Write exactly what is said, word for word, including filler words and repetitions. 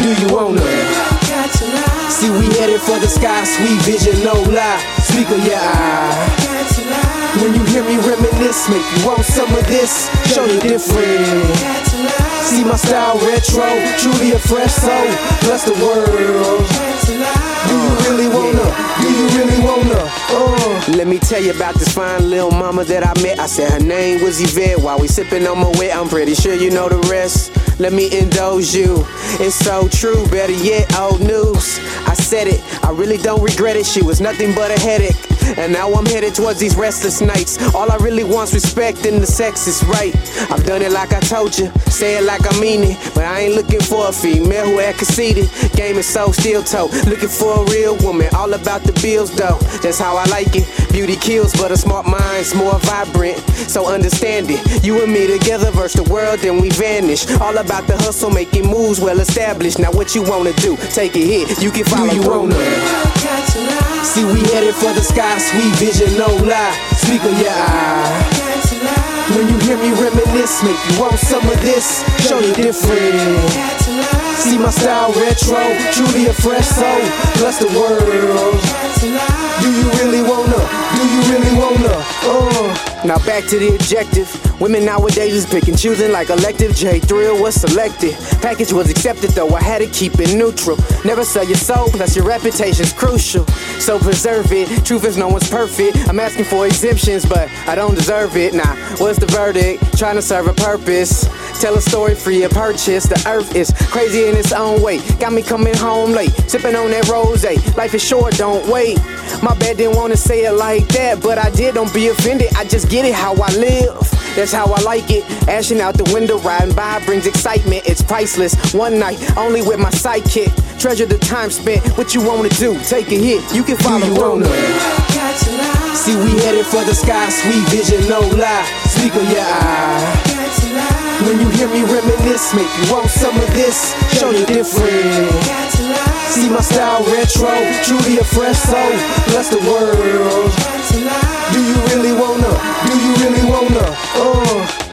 Do you wanna? See, we headed for the sky, sweet vision, no lie. Speak of your eye. When you hear me reminisce, make you want some of this. Show you different. See my style retro, truly a fresh soul. Bless the world. Do you really wanna? Do you really wanna? Uh. Let me tell you about this fine little mama that I met. I said her name was Yvette. While we sipping on my wet, I'm pretty sure you know the rest. Let me indulge you. It's so true, better yet, old news. I said it, I really don't regret it. She was nothing but a headache. And now I'm headed towards these restless nights. All I really want's respect and the sex is right. I've done it like I told you, say it like I mean it. But I ain't looking for a female who had conceited. Game is so steel toe, looking for a real woman. All about the bills though, that's how I like it. Beauty kills, but a smart mind's more vibrant. So understand it, you and me together versus the world, then we vanish. All about the hustle, making moves well established. Now what you wanna do? Take a hit, you can follow. Do you wanna? See, we headed for the sky, sweet vision, no lie. Speak of your eye. When you hear me reminisce, make you want some of this. Show you different. See my style retro, truly a fresh soul. Bless the world. Do you really wanna? Do you really wanna? Uh. Now back to the objective. Women nowadays is picking, choosing like elective. J Thrill was selected. Package was accepted though, I had to keep it neutral. Never sell your soul, plus your reputation's crucial. So preserve it, truth is no one's perfect. I'm asking for exemptions, but I don't deserve it. Nah, what's the verdict? Trying to serve a purpose. Tell a story free of purchase. The earth is crazy in its own way. Got me coming home late, sipping on that rosé. Life is short, don't wait. My bad, didn't wanna say it like that, but I did, don't be offended. I just get it how I live. That's how I like it. Ashing out the window, riding by brings excitement. It's priceless. One night, only with my sidekick. Treasure the time spent. What you wanna do? Take a hit. You can follow. Do you wanna? See, we headed for the sky, sweet vision, no lie. Speak of your eye. When you hear me reminisce, make you want some of this. Show you different. See my style retro, truly a fresh soul. Bless the world. Do you really wanna? Do you really wanna? Uh.